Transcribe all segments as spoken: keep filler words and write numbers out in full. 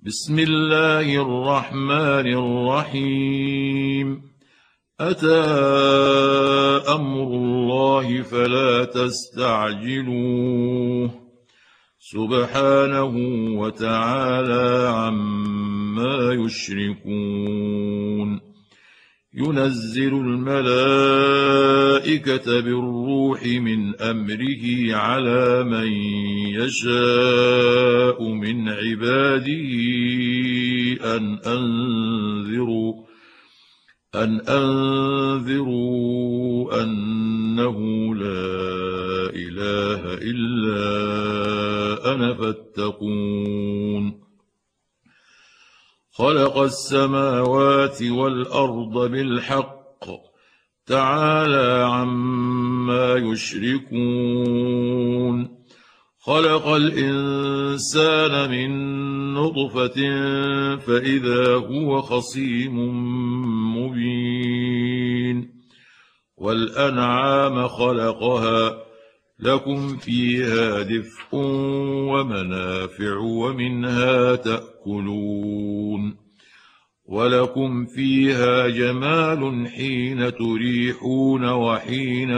بسم الله الرحمن الرحيم. أتى أمر الله فلا تستعجلوه سبحانه وتعالى عما يشركون. ينزل الملائكة بالروح من أمره على من يشاء من عباده أن أنذروا أن أنذروا أنه لا إله إلا أنا فاتقون. خلق السماوات والأرض بالحق تعالى عما يشركون. خلق الإنسان من نطفة فإذا هو خصيم مبين. والأنعام خلقها لكم فيها دفء ومنافع ومنها تأكلون. ولكم فيها جمال حين تريحون وحين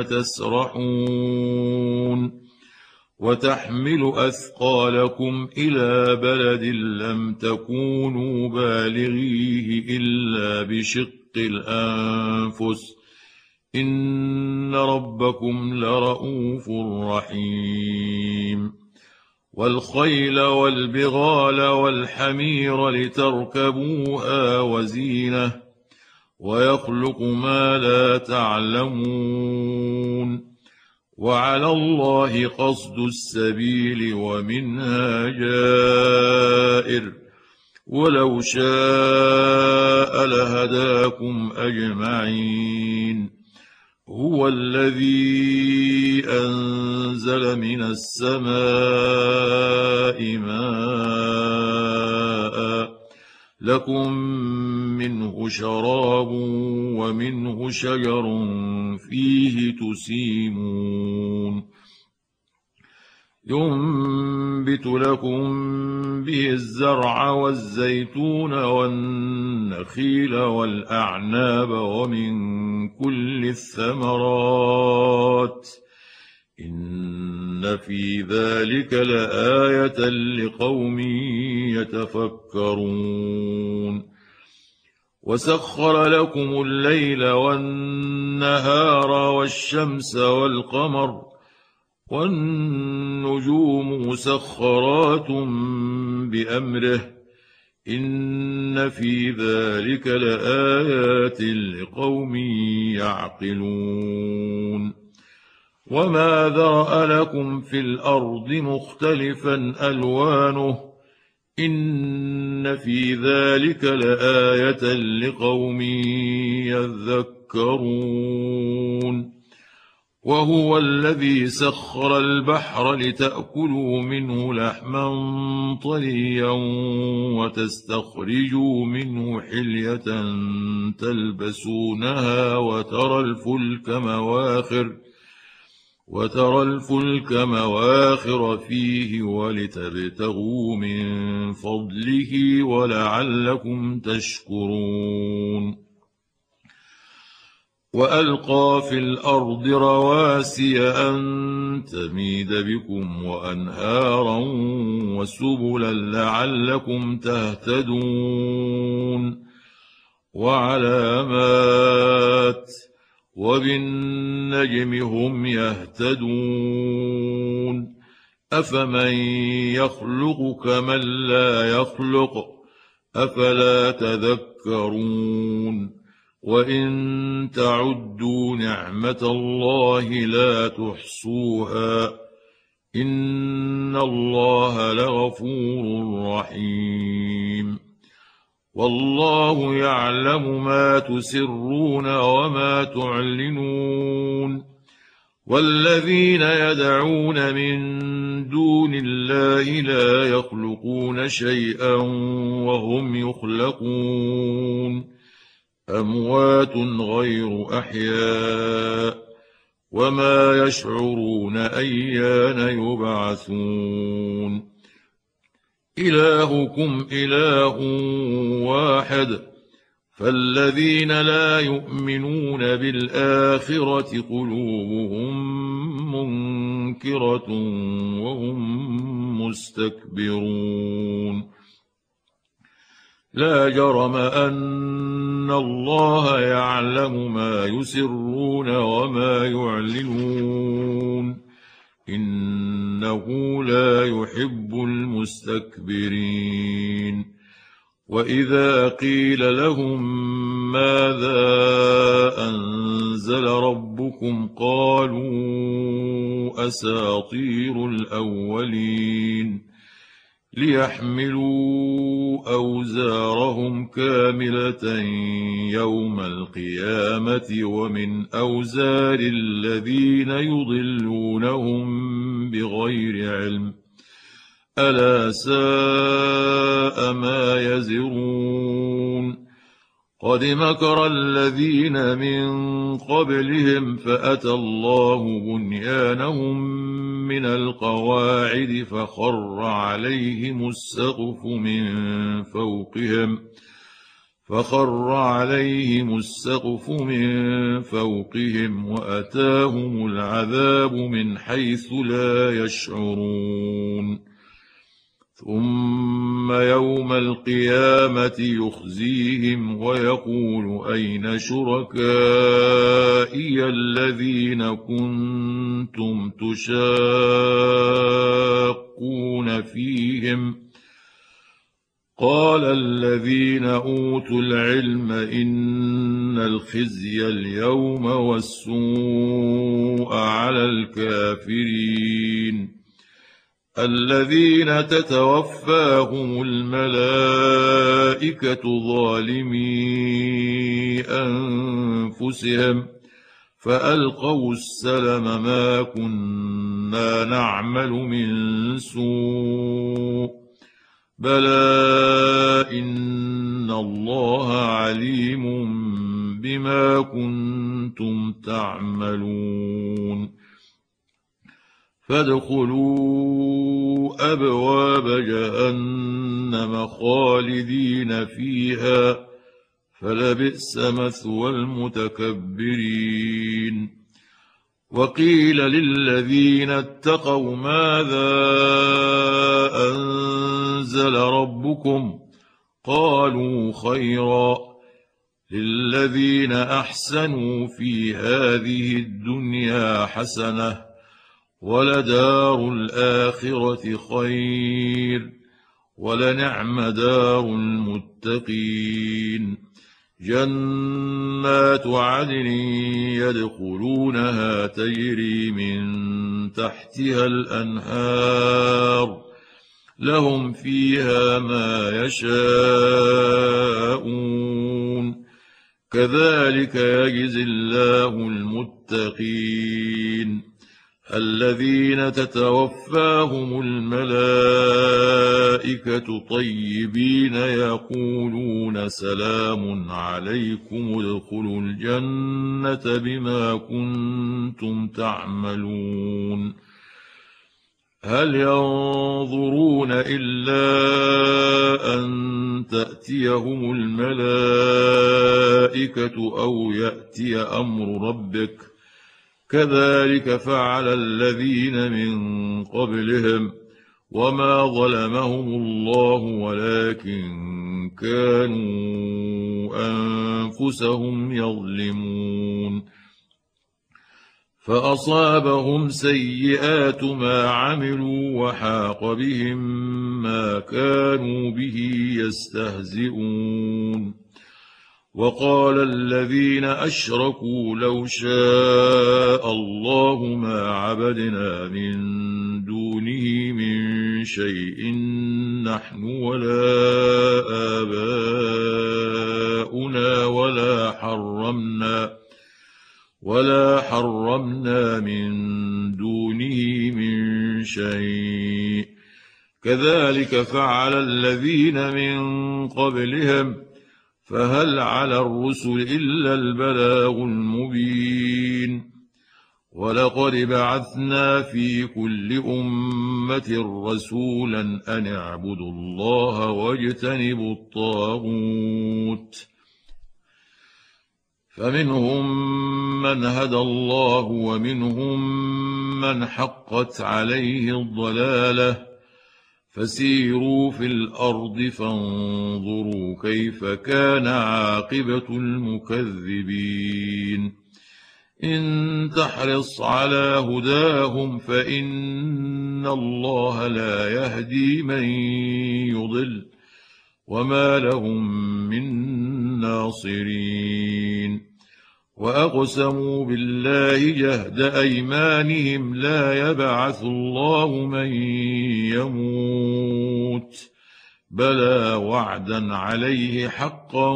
تسرحون. وتحمل أثقالكم إلى بلد لم تكونوا بالغيه إلا بشق الأنفس إن ربكم لرءوف رحيم. والخيل والبغال والحمير لتركبوها وزينة ويخلق ما لا تعلمون. وعلى الله قصد السبيل ومنها جائر ولو شاء لهداكم أجمعين. هو الذي أنزل من السماء ماء لكم منه شراب ومنه شجر فيه تسيمون. ينبت لكم به الزرع والزيتون والنخيل والأعناب ومن كل الثمرات إن في ذلك لآية لقوم يتفكرون. وسخر لكم الليل والنهار والشمس والقمر والنجوم مسخرات بأمره إن في ذلك لآيات لقوم يعقلون. وما ذرأ لكم في الأرض مختلفا ألوانه إن في ذلك لآية لقوم يذكرون. وهو الذي سخر البحر لتأكلوا منه لحما طريا وتستخرجوا منه حلية تلبسونها وترى الفلك مواخر وترى الفلك مواخر فيه ولتبتغوا من فضله ولعلكم تشكرون. وألقى في الأرض رواسي أن تميد بكم وأنهارا وسبلا لعلكم تهتدون. وعلامات وبالنجم هم يهتدون. أفمن يخلق كمن لا يخلق أفلا تذكرون. وإن تعدوا نعمة الله لا تحصوها إن الله لغفور رحيم. والله يعلم ما تسرون وما تعلنون. والذين يدعون من دون الله لا يخلقون شيئا وهم يخلقون. أموات غير أحياء وما يشعرون أيان يبعثون. إلهكم إله واحد. فالذين لا يؤمنون بالآخرة قلوبهم منكرة وهم مستكبرون. لا جرم أن الله يعلم ما يسرون وما يعلنون، إنه لا يحب المستكبرين. وإذا قيل لهم ماذا أنزل ربكم قالوا أساطير الأولين، ليحملوا أوزارهم كاملة يوم القيامة ومن أوزار الذين يضلونهم بغير علم، ألا ساء ما يزرون. قد مكر الذين من قبلهم فأتى الله بنيانهم من القواعد فخر عليهم السقف من فوقهم فخر عليهم السقف من فوقهم وأتاهم العذاب من حيث لا يشعرون. ثم يوم القيامة يخزيهم ويقول أين شركائي الذين كنتم تشاقون فيهم؟ قال الذين أوتوا العلم إن الخزي اليوم والسوء على الكافرين الذين تتوفاهم الملائكة ظالمي أنفسهم فألقوا السلم ما كنا نعمل من سوء بلى إن الله عليم بما كنتم تعملون. فادخلوا أبواب جهنم خالدين فيها فلبئس مثوى المتكبرين. وقيل للذين اتقوا ماذا أنزل ربكم قالوا خيرا للذين أحسنوا في هذه الدنيا حسنة ولدار الآخرة خير ولنعم دار المتقين. جنات عدن يدخلونها تجري من تحتها الأنهار لهم فيها ما يشاءون كذلك يجزي الله المتقين الذين تتوفاهم الملائكة طيبين يقولون سلام عليكم ادخلوا الجنة بما كنتم تعملون. هل ينظرون إلا أن تأتيهم الملائكة أو يأتي أمر ربك كذلك فعل الذين من قبلهم وما ظلمهم الله ولكن كانوا أنفسهم يظلمون. فأصابهم سيئات ما عملوا وحاق بهم ما كانوا به يستهزئون. وقال الذين أشركوا لو شاء الله ما عبدنا من دونه من شيء نحن ولا آباؤنا ولا حرمنا ولا حرمنا من دونه من شيء كذلك فعل الذين من قبلهم فهل على الرسل إلا البلاغ المبين. ولقد بعثنا في كل أمة رسولا أن اعبدوا الله واجتنبوا الطاغوت فمنهم من هدى الله ومنهم من حقت عليه الضلالة فسيروا في الأرض فانظروا كيف كان عاقبة المكذبين إن تحرص على هداهم فإن الله لا يهدي من يضل وما لهم من ناصرين وأقسموا بالله جهد أيمانهم لا يبعث الله من يموت بلى وعدا عليه حقا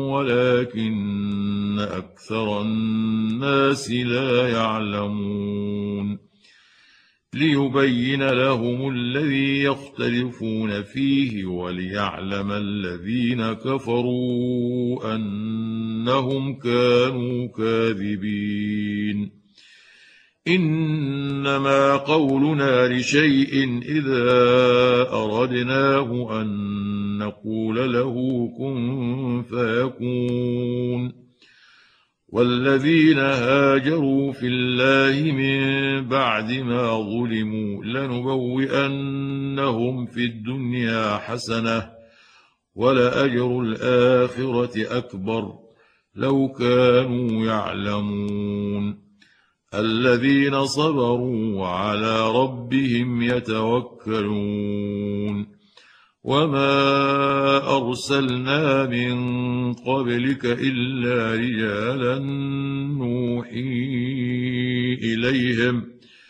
ولكن أكثر الناس لا يعلمون ليبين لهم الذي يختلفون فيه وليعلم الذين كفروا أنهم كانوا كاذبين إنما قولنا لشيء إذا أردناه أن نقول له كن فيكون والذين هاجروا في الله من بعد ما ظلموا لنبوئنهم في الدنيا حسنة ولأجر الآخرة أكبر لو كانوا يعلمون الذين صبروا وعلى ربهم يتوكلون وما أرسلنا من قبلك إلا رجالا نوحي إليهم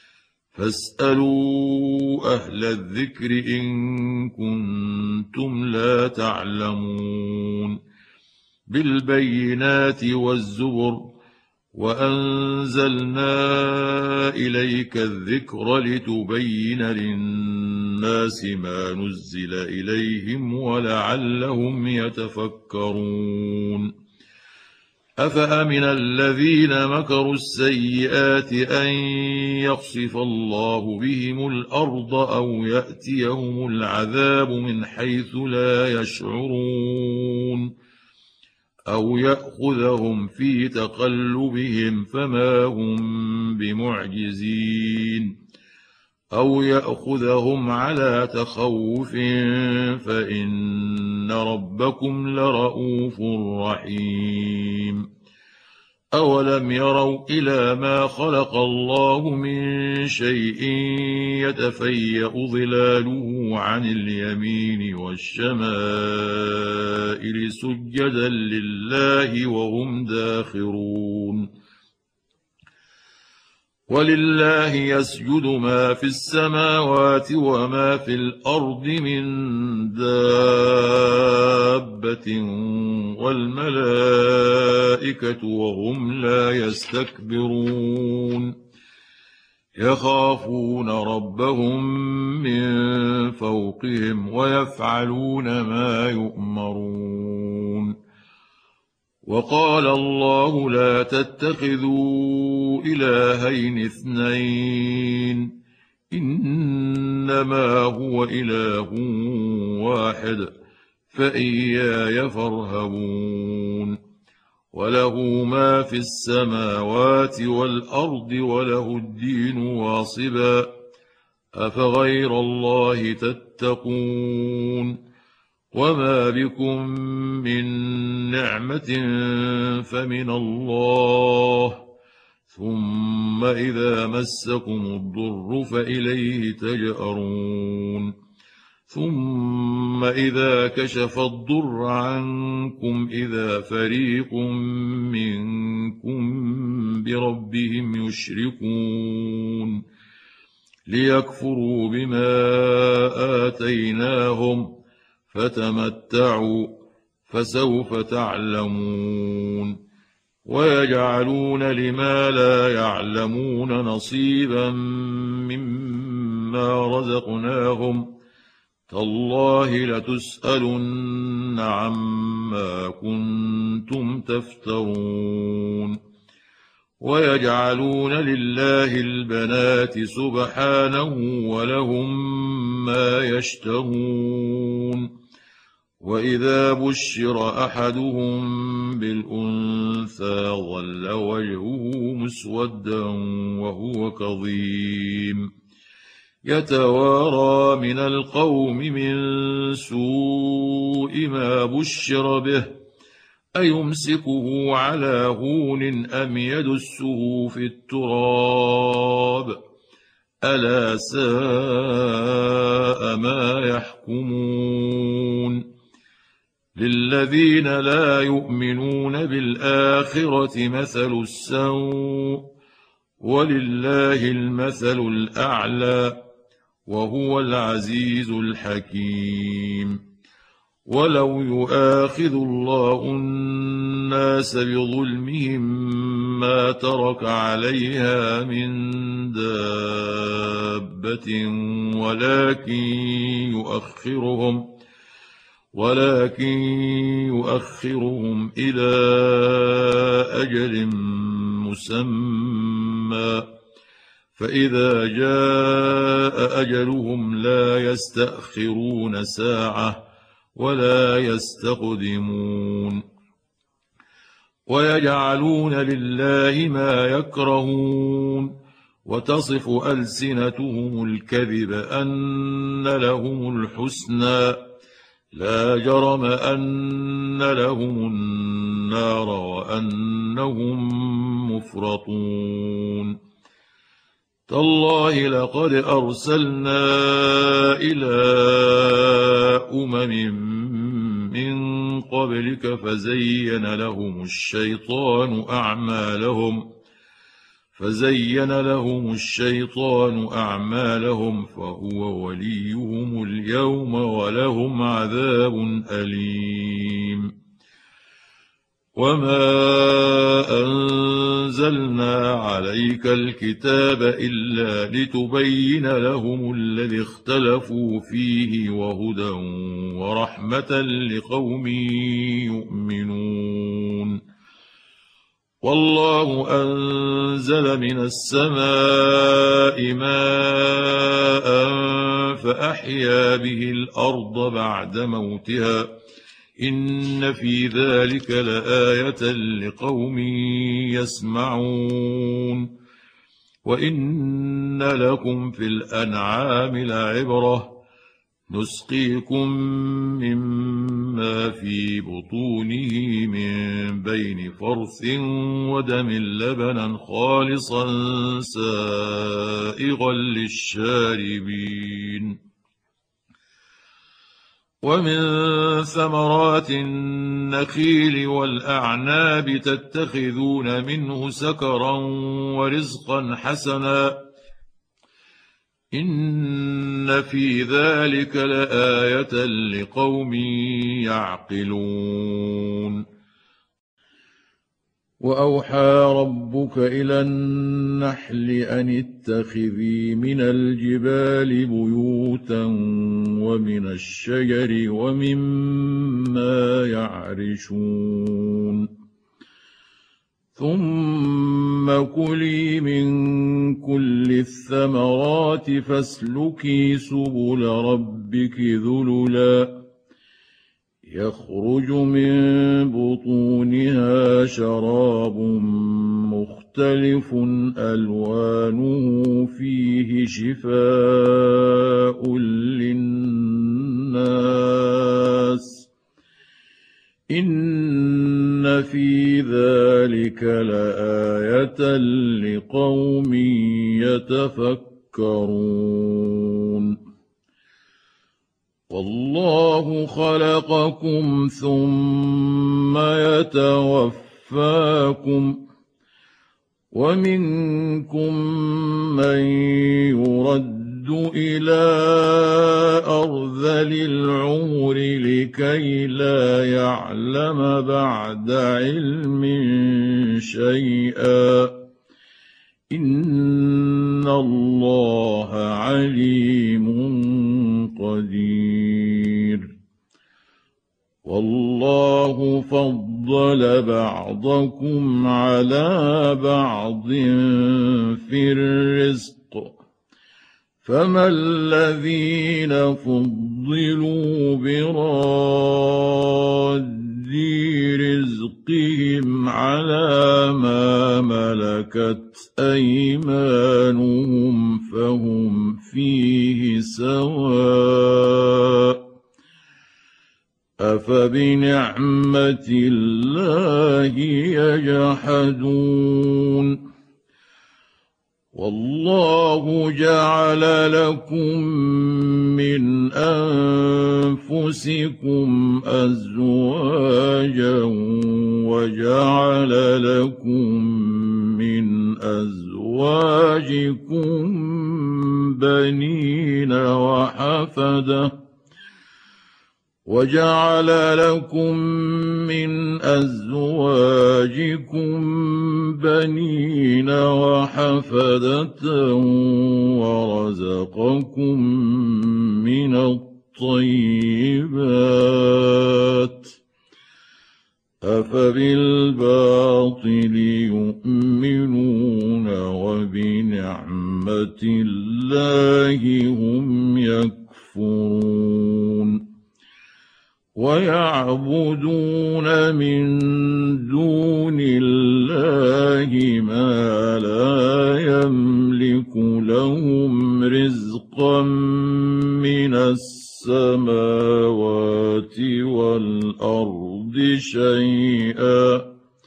فاسألوا أهل الذكر إن كنتم لا تعلمون بالبينات والزبر وأنزلنا إليك الذكر لتبين للناس ما نزل إليهم ولعلهم يتفكرون أفأمن الذين مكروا السيئات أن يخسف الله بهم الأرض أو يأتيهم العذاب من حيث لا يشعرون أو يأخذهم في تقلبهم فما هم بمعجزين أو يأخذهم على تخوف فإن ربكم لرءوف رحيم أولم يروا إلى ما خلق الله من شيء يتفيأ ظلاله عن اليمين والشمائل سجدا لله وهم داخرون ولله يسجد ما في السماوات وما في الأرض من دابة والملائكة وهم لا يستكبرون يخافون ربهم من فوقهم ويفعلون ما يؤمرون وقال الله لا تتخذوا إلهين اثنين إنما هو إله واحد فإياي فارهبون وله ما في السماوات والأرض وله الدين واصبا أفغير الله تتقون وما بكم من نعمة فمن الله ثم إذا مسكم الضر فإليه تجأرون ثم إذا كشف الضر عنكم إذا فريق منكم بربهم يشركون ليكفروا بما آتيناهم فتمتعوا فسوف تعلمون ويجعلون لما لا يعلمون نصيبا مما رزقناهم تالله لتسألن عما كنتم تفترون ويجعلون لله البنات سبحانه ولهم ما يشتهون وإذا بشر أحدهم بالأنثى ظل وجهه مسودا وهو كظيم يتوارى من القوم من سوء ما بشر به أيمسكه على هون أم يدسه في التراب ألا ساء ما يحكمون للذين لا يؤمنون بالآخرة مثل السوء ولله المثل الأعلى وهو العزيز الحكيم ولو يؤاخذ الله الناس بظلمهم ما ترك عليها من دابة ولكن يؤخرهم ولكن يؤخرهم إلى أجل مسمى فإذا جاء أجلهم لا يستأخرون ساعة ولا يستقدمون ويجعلون لله ما يكرهون وتصف ألسنتهم الكذب أن لهم الحسنى لا جرم أن لهم النار وأنهم مفرطون تالله لقد أرسلنا إلى أمم من قبلك فزين لهم الشيطان أعمالهم فزين لهم الشيطان أعمالهم فهو وليهم اليوم ولهم عذاب أليم وما أنزلنا عليك الكتاب إلا لتبين لهم الذي اختلفوا فيه وهدى ورحمة لقوم يؤمنون والله أنزل من السماء ماء فأحيا به الأرض بعد موتها إن في ذلك لآية لقوم يسمعون وإن لكم في الأنعام لعبرة نسقيكم مما في بطونه من بين فرث ودم لبنا خالصا سائغا للشاربين ومن ثمرات النخيل والأعناب تتخذون منه سكرا ورزقا حسنا إن في ذلك لآية لقوم يعقلون وأوحى ربك إلى النحل أن اتخذي من الجبال بيوتا ومن الشجر ومما يعرشون ثم كلي من كل الثمرات فاسلكي سبل ربك ذللا يخرج من بطونها شراب مختلف ألوانه فيه شفاء للناس إن في ذلك لآية لقوم يتفكرون والله خلقكم ثم يتوفاكم ومنكم من يرد إلى أرذل العمر لكي لا يعلم بعد علم شيئا إن الله عليم قدير والله فضل بعضكم على بعض في الرزق فما الذين فضلوا براد رزقهم على ما ملكت أيمانهم فهم فيه سواء أفبنعمة الله يجحدون والله جعل لكم من أنفسكم أزواجا وجعل لكم من أزواجكم بنين وحفدة وجعل لكم من أزواجكم بنين وحفدة ورزقكم من الطيبات أفبالباطل يؤمنون وبنعمة الله هم يكفرون ويعبدون من دون الله ما لا يملك لهم رزقا من السماوات والأرض شيئا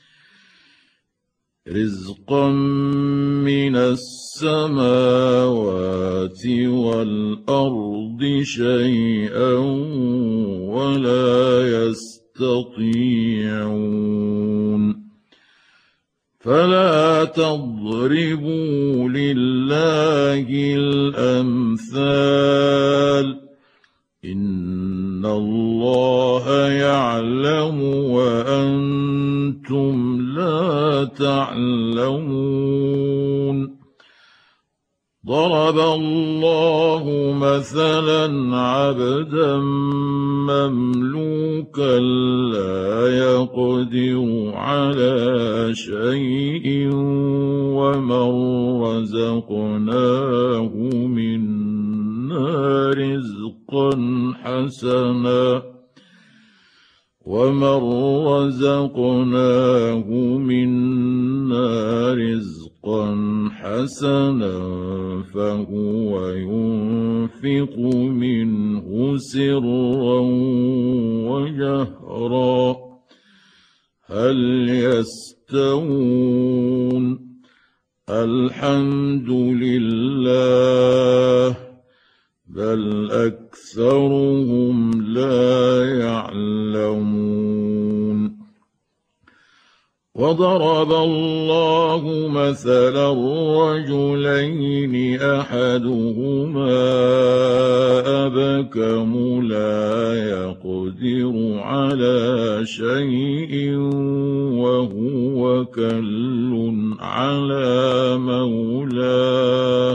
رزقا من السماوات والأرض شيئا ولا يستطيعون فلا تضربوا لله الأمثال إن الله يعلم وأنتم لا تعلمون ضرب الله مثلا عبدا مملوكا لا يقدر على شيء ومن رزقناه منا رزقا حسنا ومن رزقناه منا رزقا حسنا فهو ينفق منه سرا وجهرا هل يستوون الحمد لله بل أكثرهم لا يعلمون وضرب الله مثلا رجلين أحدهما أبكم لا يقدر على شيء وهو كل على مولاه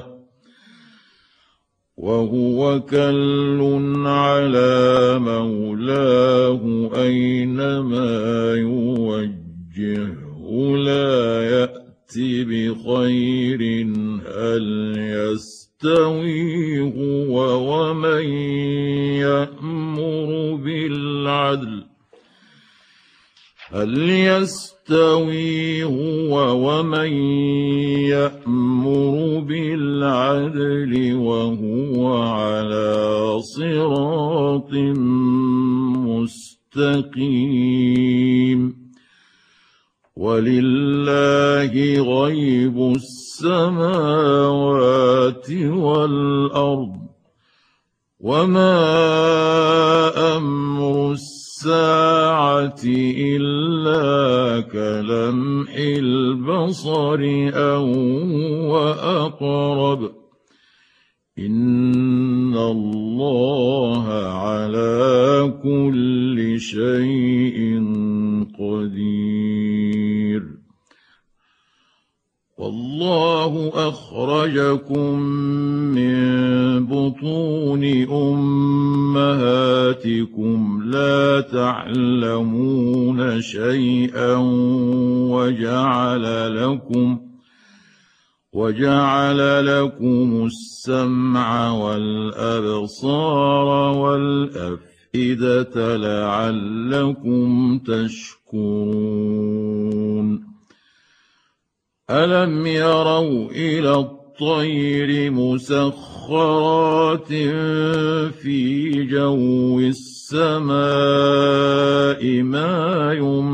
وهو كل على مولاه أينما يوجهه لا يأتي بخير هل يستوي هو ومن يأمر بالعدل هل يستوي هو ومن يأمر بالعدل وهو على صراط مستقيم ولله غيب السماوات والأرض وما أمر الساعة إلا كلمح البصر أو وأقرب إن الله على كل شيء قدير والله أخرجكم من بطون أمهاتكم لا تعلمون شيئا وجعل لكم وجعل لكم السمع والأبصار والأفئدة لعلكم تشكرون ألم يروا إلى الطير مسخرات في جو السماء ما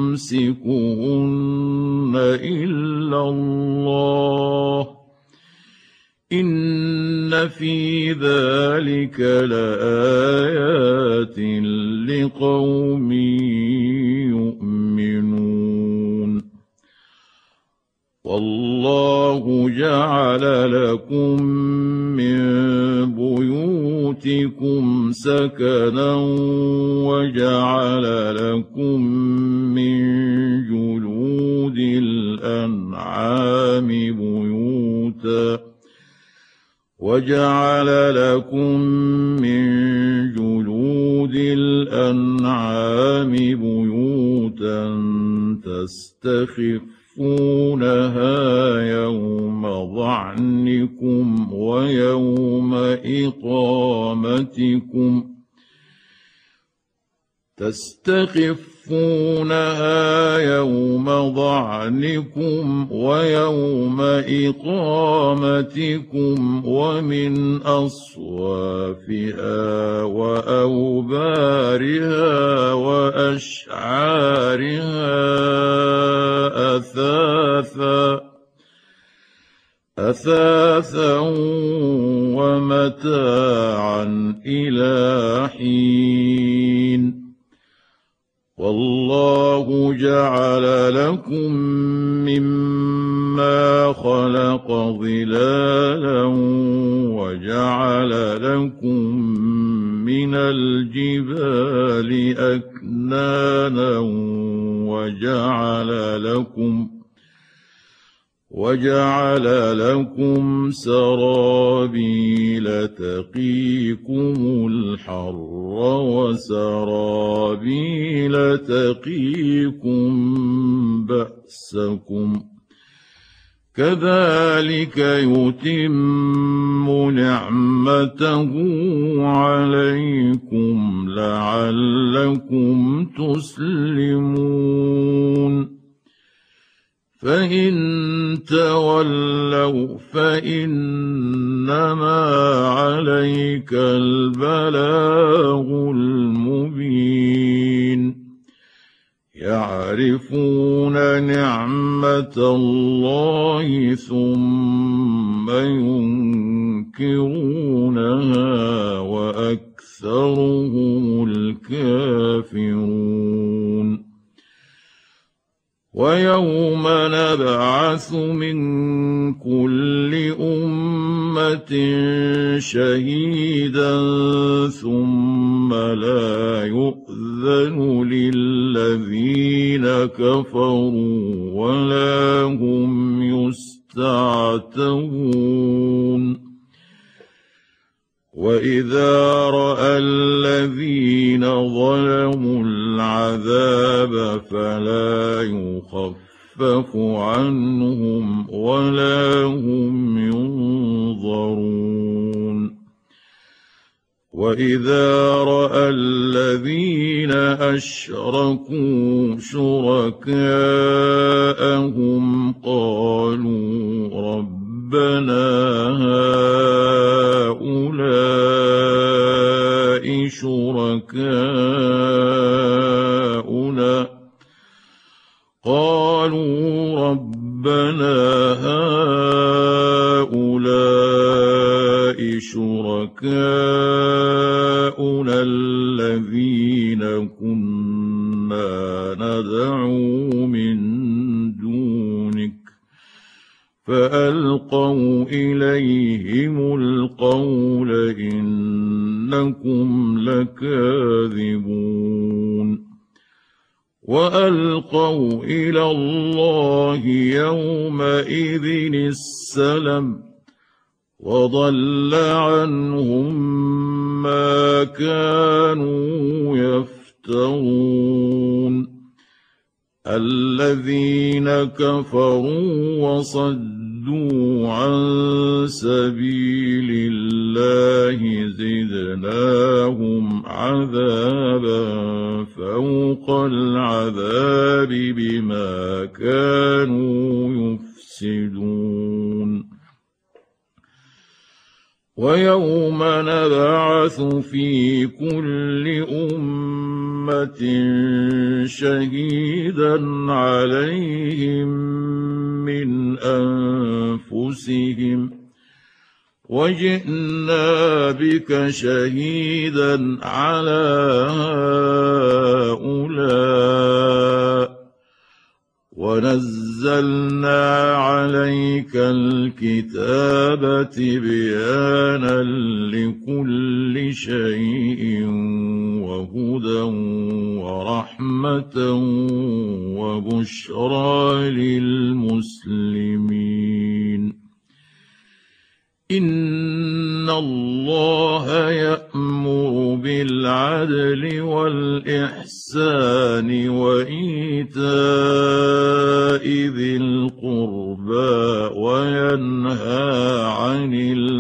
يمسكهن إلا الله إن في ذلك لآيات لقوم يؤمنون والله جعل لكم من بيوتكم سكنا وجعل لكم من جلود الأنعام بيوتا وجعل لكم من جلود الأنعام بيوتا تستخفونها يوم ظعنكم ويوم إقامتكم تستخفونها يوم ظعنكم ويوم إقامتكم ومن أصوافها وأوبارها وأشعارها أثاثا أثاثا ومتاعا إلى حين والله جعل لكم مما خلق ظلالا وجعل لكم من الجبال أكنانا وجعل لكم وجعل لكم سرابيل تقيكم الحر وسرابيل تقيكم بأسكم كذلك يتم نعمته عليكم لعلكم تسلمون فإن تولوا فإنما عليك البلاغ المبين يعرفون نعمة الله ثم ينكرونها وأكثرهم الكافرون ويوم نبعث من كل أمة شهيدا ثم لا يؤذن للذين كفروا ولا هم يستعتبون وإذا رأى الذين ظلموا العذاب فلا يخفف عنهم ولا هم ينظرون وإذا رأى الذين أشركوا شركاءهم قالوا ربنا هؤلاء شركاؤنا قالوا ربنا هؤلاء شركاؤنا الذين كنا ندعو من دونك فألقوا إليهم القول إنكم لكاذبون وألقوا إلى الله يومئذ السلم وضل عنهم ما كانوا يفترون الذين كفروا وصدوا عن سبيل الله زدناهم عذابا فوق العذاب بما كانوا يفسدون ويوم نبعث في كل أمة شهيدا عليهم من أنفسهم وجئنا بك شهيدا على هؤلاء ونزلنا عليك الكتاب تبيانا لكل شيء وهدى ورحمة وبشرى للمسلمين إن الله يأمر بالعدل والإحسان وإيتاء ذي القربى وينهى عن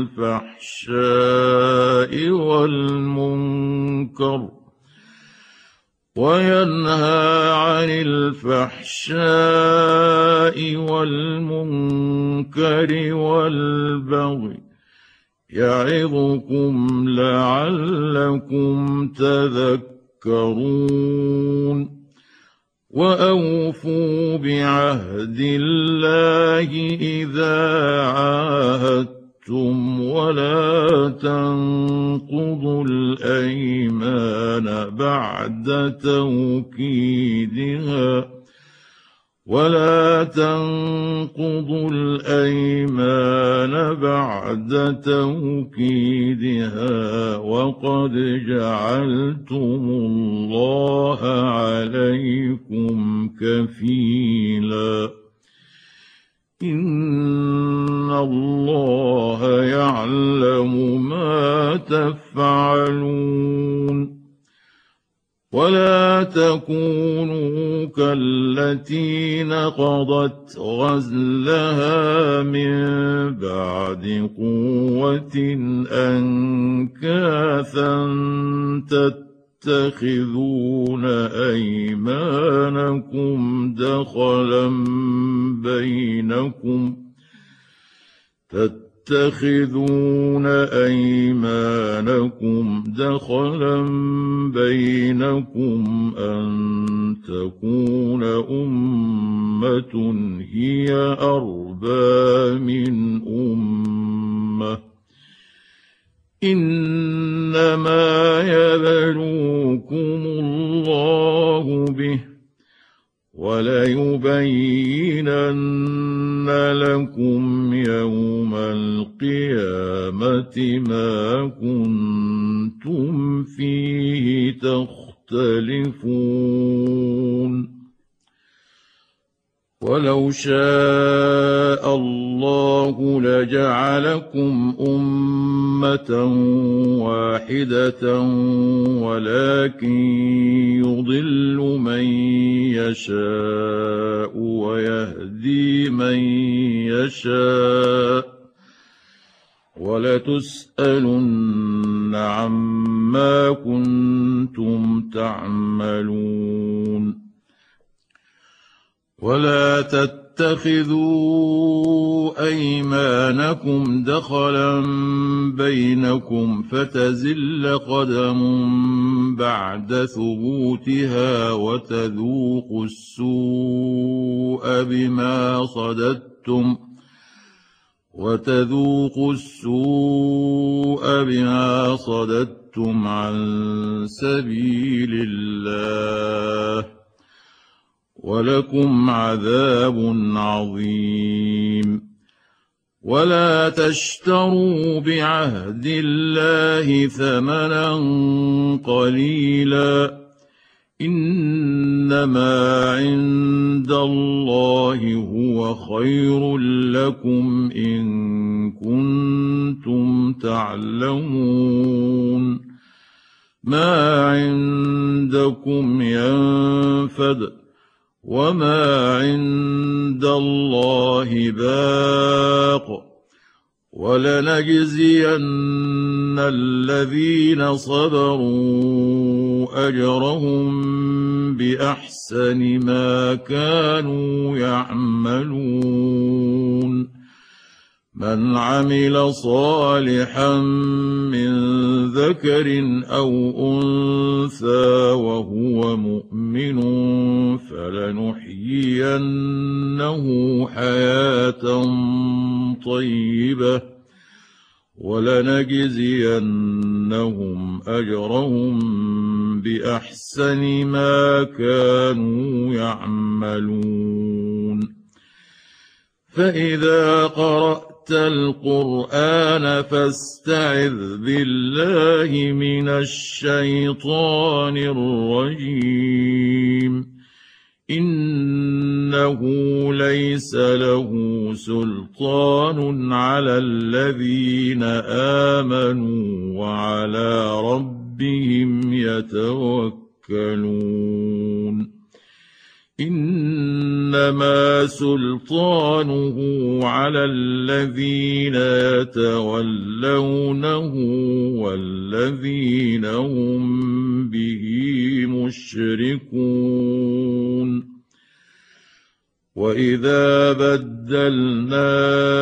الفحشاء والمنكر وينهى عن الفحشاء والمنكر والبغي يعظكم لعلكم تذكرون وأوفوا بعهد الله إذا عاهدتم ولا تنقضوا الأيمان بعد توكيدها ولا تنقضوا الأيمان بعد توكيدها وقد جعلتم الله عليكم كفيلا إن الله يعلم ما تفعلون ولا تكونوا كالتي نقضت غزلها من بعد قوة أنكاثا تتخذون أيمانكم دخلا بينكم تتخذون أيمانكم دخلا بينكم أن تكون أمة هي أربى من أمة إنما يبلوكم الله به وليبينن لكم يوم القيامة ما كنتم فيه تختلفون ولو شاء الله لجعلكم أمة واحدة ولكن يضل من يشاء ويهدي من يشاء ولتسألن عما كنتم تعملون ولا تتخذوا أيمانكم دخلا بينكم فتزل قدم بعد ثبوتها وتذوقوا السوء بما صددتم وتذوقوا السوء بما صددتم عن سبيل الله ولكم عذاب عظيم ولا تشتروا بعهد الله ثمنا قليلا إن إنما عند الله هو خير لكم إن كنتم تعلمون ما عندكم ينفد وما عند الله باق ولنجزين الذين صبروا أجرهم بأحسن ما كانوا يعملون من عمل صالحا من ذكر أو أنثى وهو مؤمن فلنحيينه حياة طيبة ولنجزينهم أجرهم بأحسن ما كانوا يعملون فإذا قرأت القرآن فاستعذ بالله من الشيطان الرجيم إنه ليس له سلطان على الذين آمنوا وعلى ربهم يتوكلون إنما سلطانه على الذين يتولونه والذين هم به مشركون وإذا بدلنا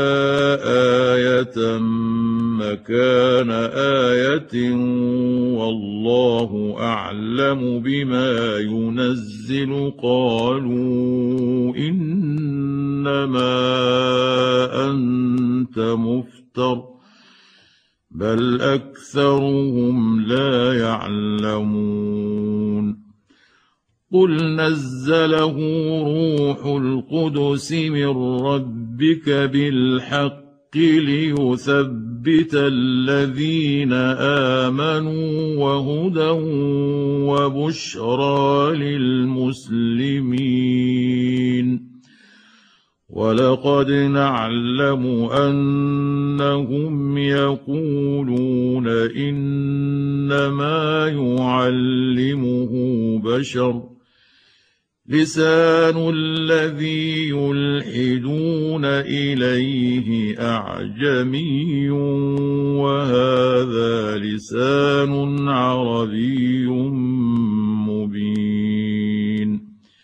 آية مكان آية والله أعلم بما ينزل قالوا إنما أنت مفتر بل أكثرهم لا يعلمون قل نزله روح القدس من ربك بالحق ليثبت الذين آمنوا وهدى وبشرى للمسلمين ولقد نعلم أنهم يقولون إنما يعلمه بشر لسان الذي يلحدون إليه أعجمي وهذا لسان عربي مبين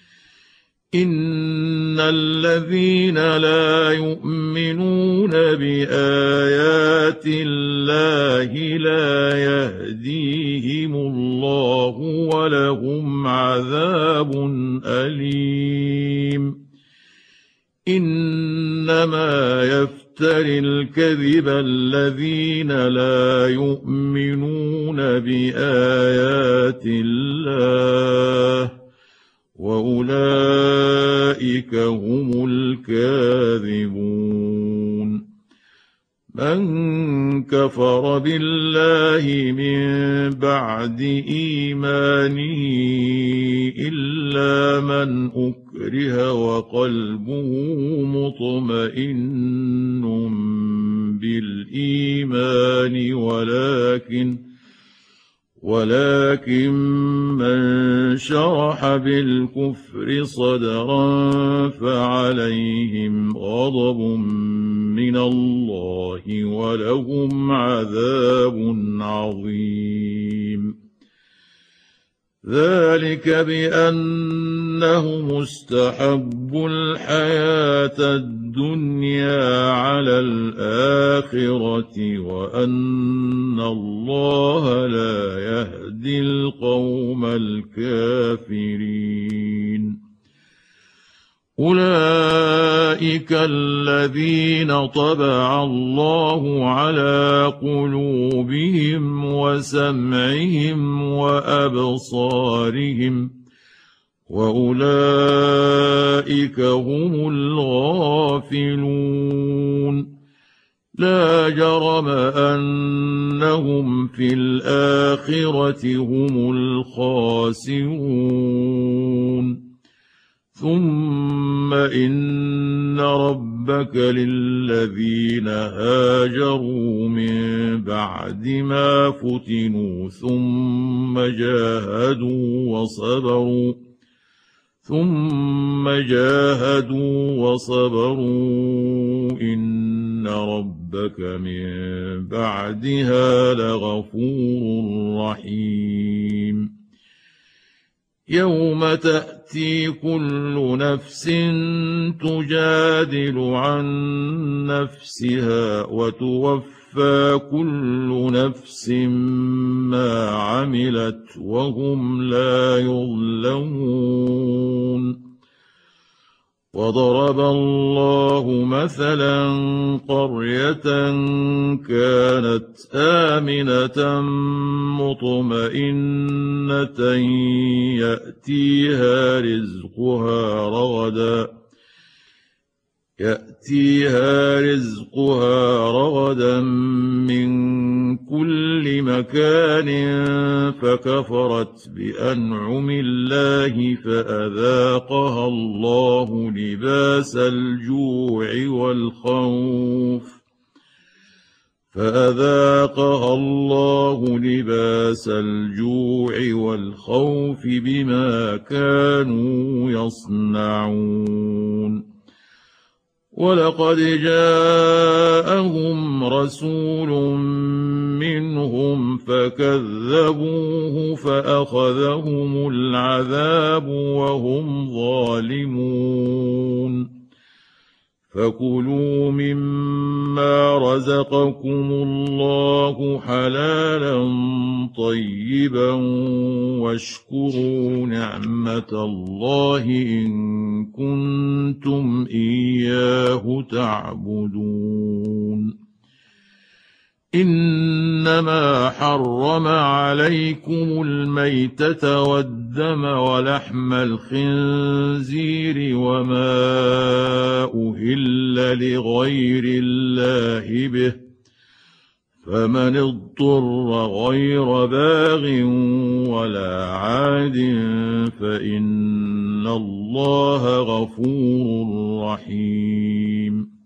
إن الذين لا يؤمنون بآيات الله لا يهديهم الله ولهم عذاب أليم إنما يفتري الكذب الذين لا يؤمنون بآيات الله وأولئك هم الكاذبون من كفر بالله من بعد إيمانه إلا من أكره وقلبه مطمئن بالإيمان ولكن ولكن من شرح بالكفر صدرا فعليهم غضب من الله ولهم عذاب عظيم ذلك بأنهم استحبوا الحياة الدنيا على الآخرة وأن الله لا يهدي القوم الكافرين أولئك الذين طبع الله على قلوبهم وسمعهم وأبصارهم وأولئك هم الغافلون لا جرم أنهم في الآخرة هم الخاسرون ثم إن ربك للذين هاجروا من بعد ما فتنوا ثم جاهدوا وصبروا ثم جاهدوا وصبروا إن ربك من بعدها لغفور رحيم يوم تأتي كل نفس تجادل عن نفسها وتوفى كل نفس ما عملت وهم لا يظلمون وضرب الله مثلا قرية كانت آمنة مطمئنة يأتيها رزقها رغدا يأتيها رزقها رغدا من كل مكان فكفرت بأنعم الله فأذاقها الله لباس الجوع والخوف فأذاقها الله لباس الجوع والخوف بما كانوا يصنعون ولقد جاءهم رسول منهم فكذبوه فأخذهم العذاب وهم ظالمون فكلوا مما رزقكم الله حلالا طيبا واشكروا نعمة الله إن كنتم إياه تعبدون إنما حرم عليكم الميتة والدم ولحم الخنزير وما أهل لغير الله به فمن اضطر غير باغ ولا عاد فإن الله غفور رحيم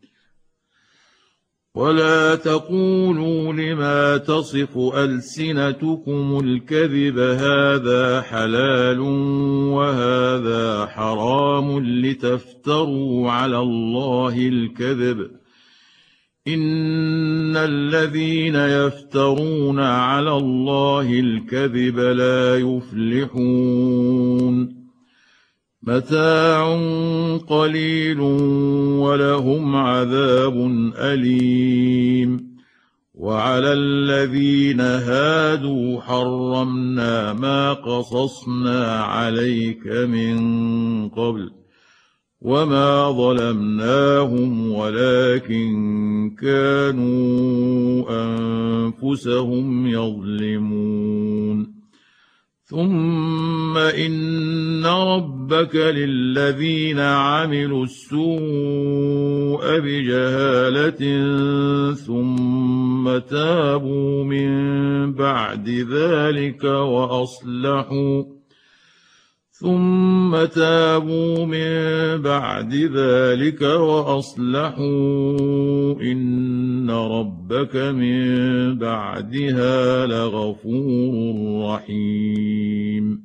ولا تقولوا لما تصف ألسنتكم الكذب هذا حلال وهذا حرام لتفتروا على الله الكذب إن الذين يفترون على الله الكذب لا يفلحون متاع قليل ولهم عذاب أليم وعلى الذين هادوا حرمنا ما قصصنا عليك من قبل وما ظلمناهم ولكن كانوا أنفسهم يظلمون ثم إن ربك للذين عملوا السوء بجهالة ثم تابوا من بعد ذلك وأصلحوا ثم تابوا من بعد ذلك وأصلحوا إن ربك من بعدها لغفور رحيم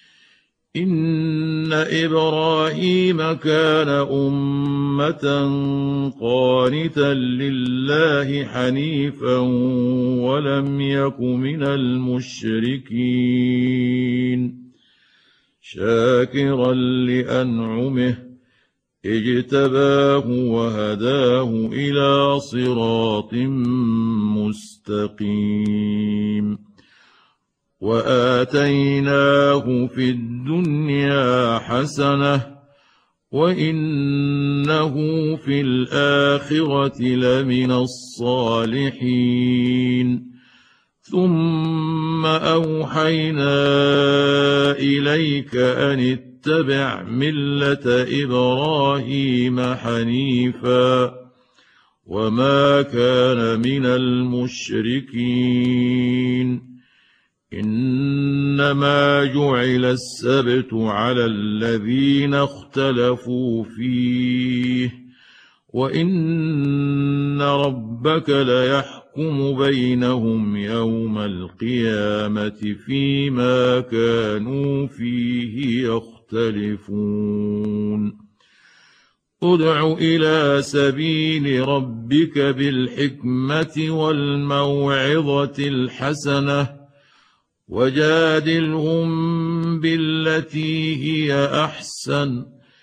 إن إبراهيم كان أمة قانتا لله حنيفا ولم يك من المشركين شاكرا لأنعمه اجتباه وهداه إلى صراط مستقيم وآتيناه في الدنيا حسنة وإنه في الآخرة لمن الصالحين ثم أوحينا إليك أن اتبع ملة إبراهيم حنيفا وما كان من المشركين إنما جعل السبت على الذين اختلفوا فيه وإن ربك ليحكم بينهم يوم القيامة فيما كانوا فيه يختلفون ادع إلى سبيل ربك بالحكمة والموعظة الحسنة وجادلهم بالتي هي أحسن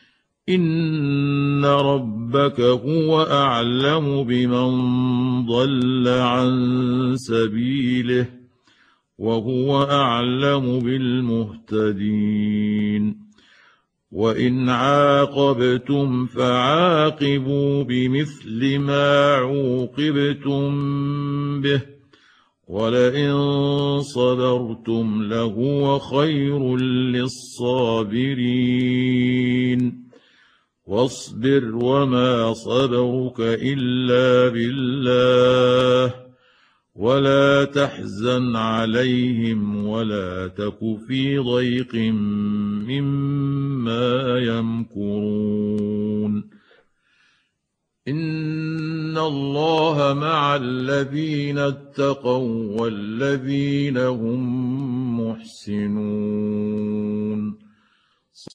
إن ربك هو أعلم بمن ضل عن سبيله وهو أعلم بالمهتدين وإن عاقبتم فعاقبوا بمثل ما عوقبتم به ولئن صبرتم لهو خير للصابرين واصبر وما صبرك إلا بالله ولا تحزن عليهم ولا تك في ضيق مما يمكرون إن الله مع الذين اتقوا والذين هم محسنون